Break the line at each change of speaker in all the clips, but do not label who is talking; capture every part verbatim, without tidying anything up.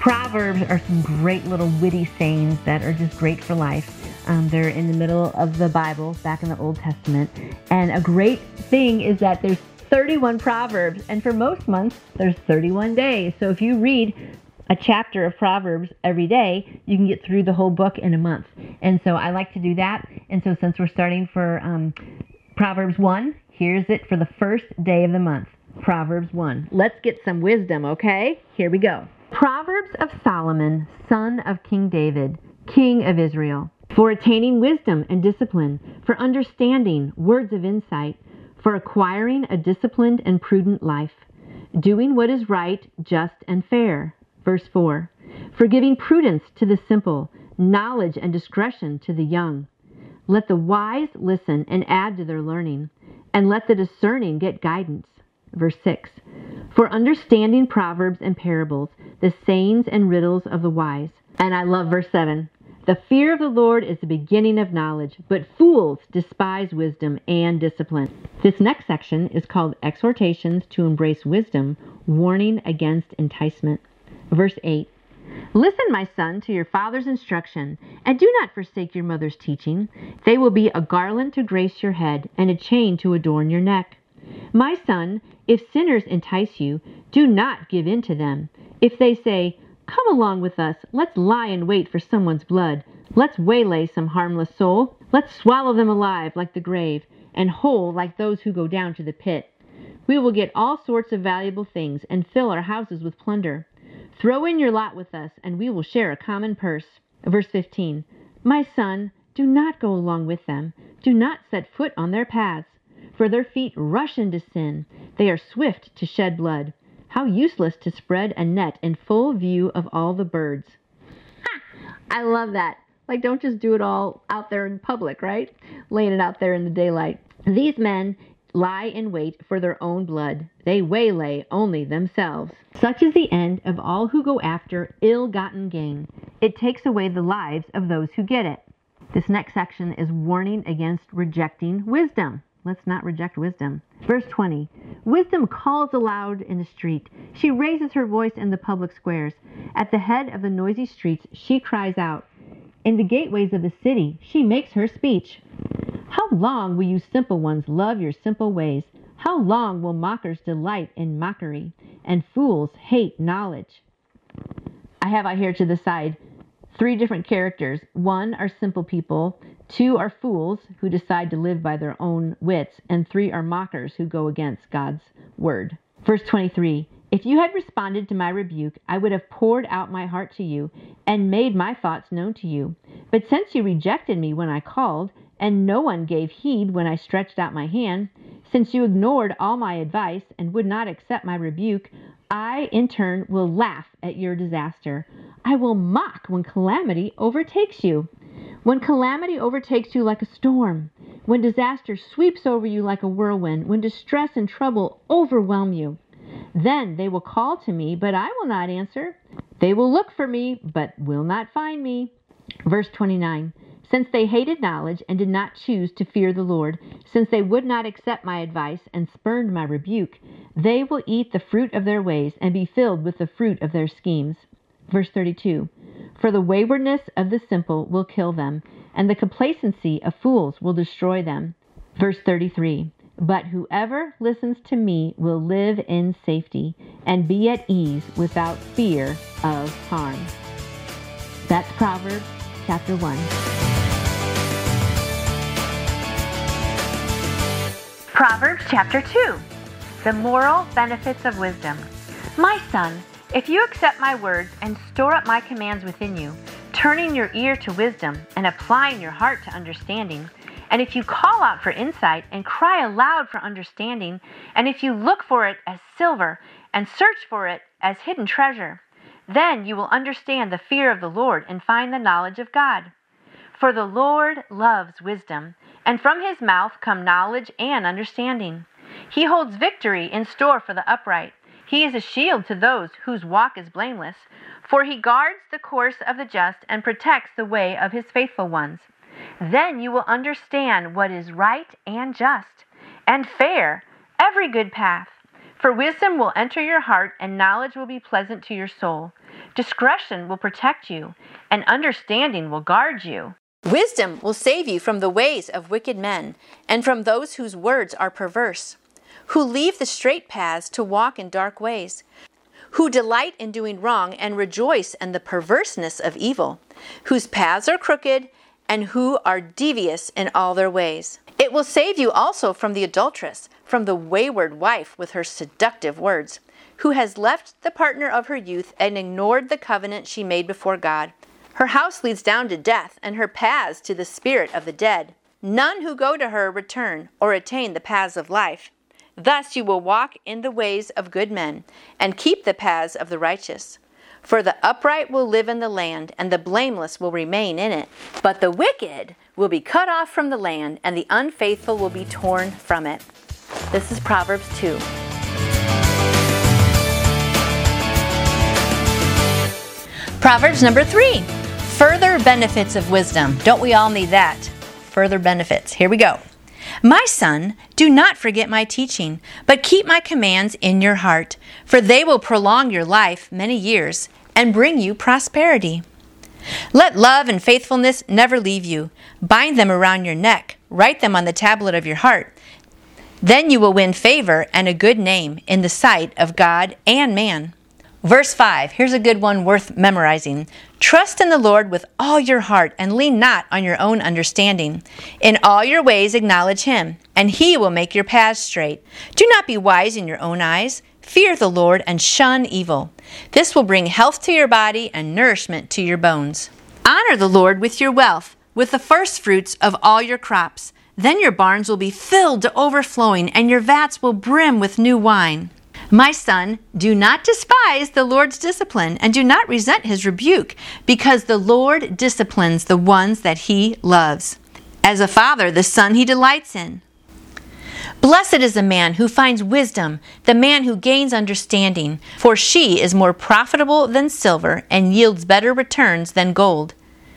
Proverbs are some great little witty sayings that are just great for life. Um, they're in the middle of the Bible, back in the Old Testament. And a great thing is that there's thirty-one Proverbs, and for most months, there's thirty-one days. So if you read a chapter of Proverbs every day, you can get through the whole book in a month. And so I like to do that. And so since we're starting for um, Proverbs one, here's it for the first day of the month. Proverbs one. Let's get some wisdom, okay? Here we go. Proverbs of Solomon, son of King David, king of Israel, for attaining wisdom and discipline, for understanding words of insight, for acquiring a disciplined and prudent life, doing what is right, just, and fair. Verse four. For giving prudence to the simple, knowledge and discretion to the young. Let the wise listen and add to their learning, and let the discerning get guidance. Verse six. For understanding proverbs and parables, the sayings and riddles of the wise. And I love verse seven. The fear of the Lord is the beginning of knowledge, but fools despise wisdom and discipline. This next section is called Exhortations to Embrace Wisdom, Warning Against Enticement. Verse eight. Listen, my son, to your father's instruction, and do not forsake your mother's teaching. They will be a garland to grace your head and a chain to adorn your neck. My son, if sinners entice you, do not give in to them. If they say, come along with us, let's lie in wait for someone's blood. Let's waylay some harmless soul. Let's swallow them alive like the grave, and whole like those who go down to the pit. We will get all sorts of valuable things and fill our houses with plunder. Throw in your lot with us, and we will share a common purse. Verse fifteen. My son, do not go along with them. Do not set foot on their paths. For their feet rush into sin. They are swift to shed blood. How useless to spread a net in full view of all the birds. Ha! I love that. Like, don't just do it all out there in public, right? Laying it out there in the daylight. These men lie in wait for their own blood. They waylay only themselves. Such is the end of all who go after ill-gotten gain. It takes away the lives of those who get it. This next section is warning against rejecting wisdom. Let's not reject wisdom. Verse twenty. Wisdom calls aloud in the street. She raises her voice in the public squares. At the head of the noisy streets, she cries out. In the gateways of the city, she makes her speech. How long will you simple ones love your simple ways? How long will mockers delight in mockery, and fools hate knowledge? I have out here to the side three different characters. One are simple people. Two are fools who decide to live by their own wits. And three are mockers who go against God's word. Verse twenty-three. If you had responded to my rebuke, I would have poured out my heart to you and made my thoughts known to you. But since you rejected me when I called, and no one gave heed when I stretched out my hand, since you ignored all my advice and would not accept my rebuke, I, in turn, will laugh at your disaster. I will mock when calamity overtakes you. When calamity overtakes you like a storm, when disaster sweeps over you like a whirlwind, when distress and trouble overwhelm you, then they will call to me, but I will not answer. They will look for me, but will not find me. Verse twenty-nine. Since they hated knowledge and did not choose to fear the Lord, since they would not accept my advice and spurned my rebuke, they will eat the fruit of their ways and be filled with the fruit of their schemes. Verse thirty-two. For the waywardness of the simple will kill them, and the complacency of fools will destroy them. Verse thirty-three. But whoever listens to me will live in safety and be at ease without fear of harm. That's Proverbs chapter one. Proverbs chapter two. The moral benefits of wisdom. My son, if you accept my words and store up my commands within you, turning your ear to wisdom and applying your heart to understanding, and if you call out for insight and cry aloud for understanding, and if you look for it as silver and search for it as hidden treasure, then you will understand the fear of the Lord and find the knowledge of God. For the Lord loves wisdom, and from his mouth come knowledge and understanding. He holds victory in store for the upright. He is a shield to those whose walk is blameless, for he guards the course of the just and protects the way of his faithful ones. Then you will understand what is right and just and fair, every good path. For wisdom will enter your heart, and knowledge will be pleasant to your soul. Discretion will protect you, and understanding will guard you.
Wisdom will save you from the ways of wicked men, and from those whose words are perverse, who leave the straight paths to walk in dark ways, who delight in doing wrong and rejoice in the perverseness of evil, whose paths are crooked, and who are devious in all their ways. It will save you also from the adulteress, from the wayward wife with her seductive words, who has left the partner of her youth and ignored the covenant she made before God. Her house leads down to death, and her paths to the spirit of the dead. None who go to her return or attain the paths of life. Thus you will walk in the ways of good men, and keep the paths of the righteous. For the upright will live in the land, and the blameless will remain in it. But the wicked will be cut off from the land, and the unfaithful will be torn from it. This is Proverbs two. Proverbs number three. Further benefits of wisdom. Don't we all need that? Further benefits. Here we go. My son, do not forget my teaching, but keep my commands in your heart, for they will prolong your life many years and bring you prosperity. Let love and faithfulness never leave you. Bind them around your neck. Write them on the tablet of your heart. Then you will win favor and a good name in the sight of God and man. Verse five, here's a good one worth memorizing. Trust in the Lord with all your heart and lean not on your own understanding. In all your ways acknowledge him, and he will make your paths straight. Do not be wise in your own eyes. Fear the Lord and shun evil. This will bring health to your body and nourishment to your bones. Honor the Lord with your wealth, with the first fruits of all your crops. Then your barns will be filled to overflowing, and your vats will brim with new wine. My son, do not despise the Lord's discipline, and do not resent his rebuke, because the Lord disciplines the ones that he loves. As a father, the son he delights in. Blessed is the man who finds wisdom, the man who gains understanding, for she is more profitable than silver and yields better returns than gold.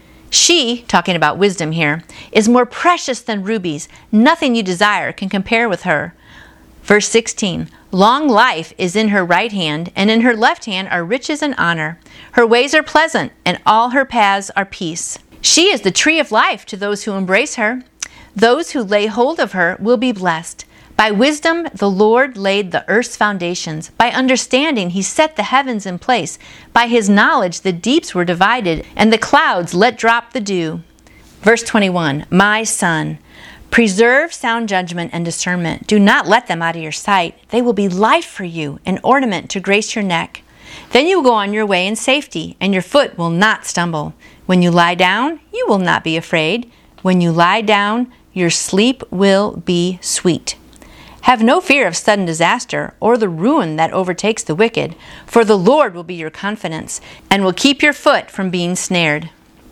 She, talking about wisdom here, is more precious than rubies. Nothing you desire can compare with her. Verse sixteen, long life is in her right hand, and in her left hand are riches and honor. Her ways are pleasant, and all her paths are peace. She is the tree of life to those who embrace her. Those who lay hold of her will be blessed. By wisdom the Lord laid the earth's foundations. By understanding he set the heavens in place. By his knowledge the deeps were divided, and the clouds let drop the dew. Verse twenty-one, my son, preserve sound judgment and discernment. Do not let them out of your sight. They will be life for you, an ornament to grace your neck. Then you will go on your way in safety, and your foot will not stumble. When you lie down, you will not be afraid. When you lie down, your sleep will be sweet. Have no fear of sudden disaster or the ruin that overtakes the wicked, for the Lord will be your confidence and will keep your foot from being snared.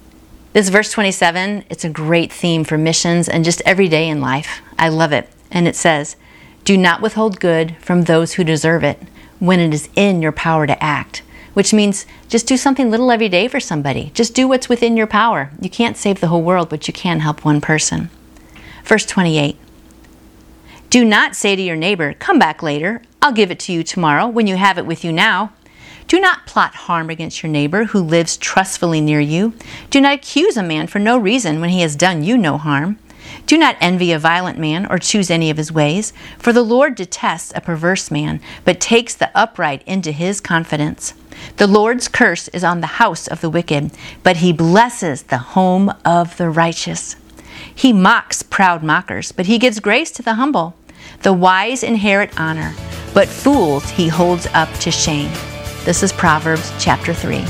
This verse twenty-seven, it's a great theme for missions and just every day in life. I love it. And it says, do not withhold good from those who deserve it when it is in your power to act. Which means just do something little every day for somebody. Just do what's within your power. You can't save the whole world, but you can help one person. Verse twenty-eight. Do not say to your neighbor, come back later. I'll give it to you tomorrow when you have it with you now. Do not plot harm against your neighbor who lives trustfully near you. Do not accuse a man for no reason when he has done you no harm. Do not envy a violent man or choose any of his ways, for the Lord detests a perverse man, but takes the upright into his confidence. The Lord's curse is on the house of the wicked, but he blesses the home of the righteous. He mocks proud mockers, but he gives grace to the humble. The wise inherit honor, but fools he holds up to shame. This is Proverbs chapter three.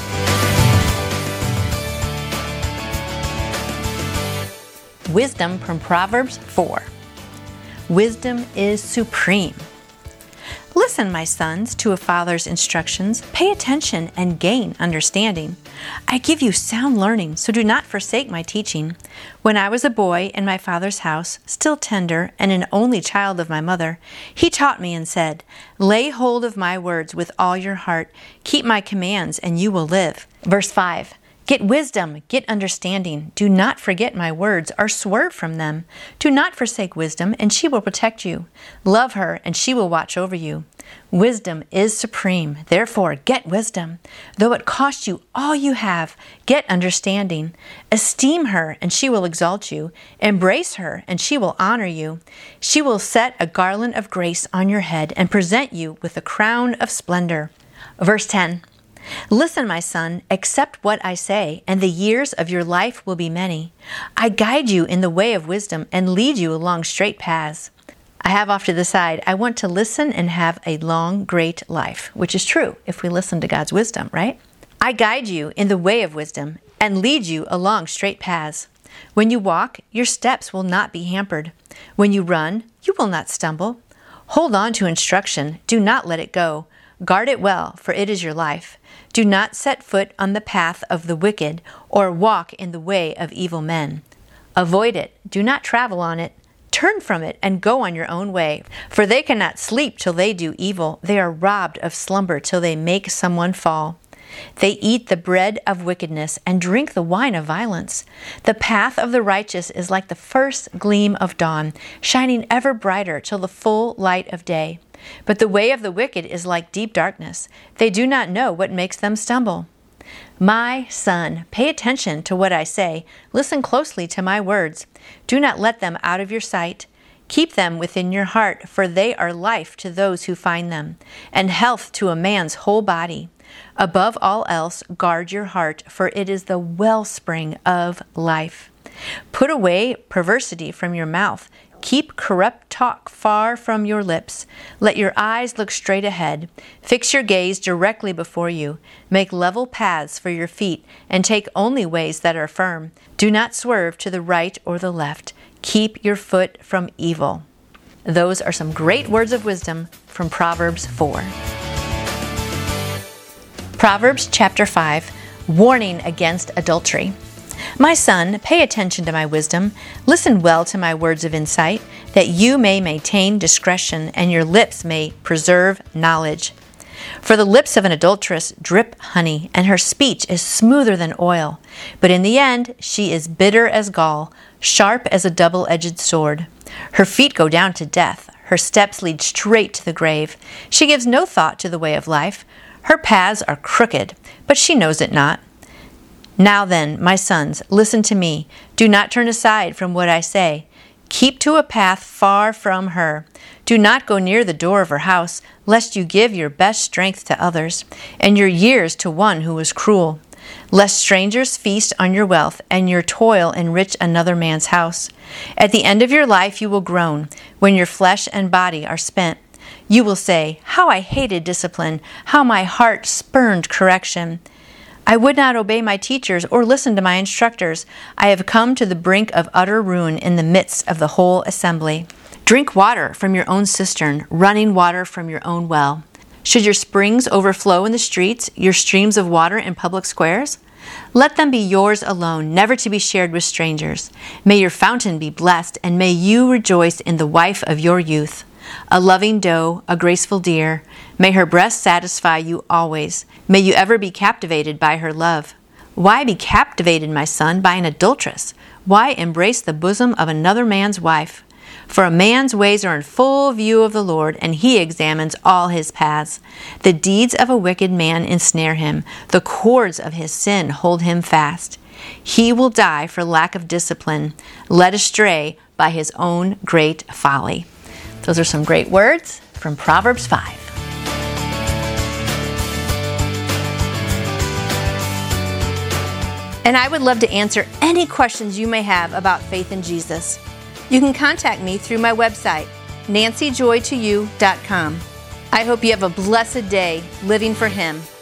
Wisdom from Proverbs four. Wisdom is supreme. Listen, my sons, to a father's instructions. Pay attention and gain understanding. I give you sound learning, so do not forsake my teaching. When I was a boy in my father's house, still tender and an only child of my mother, he taught me and said, lay hold of my words with all your heart. Keep my commands and you will live. Verse five. Get wisdom, get understanding. Do not forget my words or swerve from them. Do not forsake wisdom, and she will protect you. Love her, and she will watch over you. Wisdom is supreme. Therefore, get wisdom. Though it cost you all you have, get understanding. Esteem her, and she will exalt you. Embrace her, and she will honor you. She will set a garland of grace on your head and present you with a crown of splendor. Verse ten. Listen, my son, accept what I say, and the years of your life will be many. I guide you in the way of wisdom and lead you along straight paths. I have off to the side, I want to listen and have a long, great life, which is true if we listen to God's wisdom, right? I guide you in the way of wisdom and lead you along straight paths. When you walk, your steps will not be hampered. When you run, you will not stumble. Hold on to instruction. Do not let it go. Guard it well, for it is your life. Do not set foot on the path of the wicked or walk in the way of evil men. Avoid it. Do not travel on it. Turn from it and go on your own way. For they cannot sleep till they do evil. They are robbed of slumber till they make someone fall. They eat the bread of wickedness and drink the wine of violence. The path of the righteous is like the first gleam of dawn, shining ever brighter till the full light of day. But the way of the wicked is like deep darkness. They do not know what makes them stumble. My son, pay attention to what I say. Listen closely to my words. Do not let them out of your sight. Keep them within your heart, for they are life to those who find them, and health to a man's whole body. Above all else, guard your heart, for it is the wellspring of life. Put away perversity from your mouth. Keep corrupt talk far from your lips. Let your eyes look straight ahead. Fix your gaze directly before you. Make level paths for your feet, and take only ways that are firm. Do not swerve to the right or the left. Keep your foot from evil. Those are some great words of wisdom from Proverbs four. Proverbs chapter five, warning against adultery. My son, pay attention to my wisdom. Listen well to my words of insight, that you may maintain discretion and your lips may preserve knowledge. For the lips of an adulteress drip honey, and her speech is smoother than oil. But in the end, she is bitter as gall, sharp as a double-edged sword. Her feet go down to death. Her steps lead straight to the grave. She gives no thought to the way of life. Her paths are crooked, but she knows it not. Now then, my sons, listen to me. Do not turn aside from what I say. Keep to a path far from her. Do not go near the door of her house, lest you give your best strength to others, and your years to one who is cruel. Lest strangers feast on your wealth, and your toil enrich another man's house. At the end of your life you will groan, when your flesh and body are spent. You will say, how I hated discipline, how my heart spurned correction. I would not obey my teachers or listen to my instructors. I have come to the brink of utter ruin in the midst of the whole assembly. Drink water from your own cistern, running water from your own well. Should your springs overflow in the streets, your streams of water in public squares? Let them be yours alone, never to be shared with strangers. May your fountain be blessed, and may you rejoice in the wife of your youth. A loving doe, a graceful deer, may her breast satisfy you always. May you ever be captivated by her love. Why be captivated, my son, by an adulteress? Why embrace the bosom of another man's wife? For a man's ways are in full view of the Lord, and he examines all his paths. The deeds of a wicked man ensnare him. The cords of his sin hold him fast. He will die for lack of discipline, led astray by his own great folly. Those are some great words from Proverbs five. And I would love to answer any questions you may have about faith in Jesus. You can contact me through my website, nancy joy to you dot com. I hope you have a blessed day living for Him.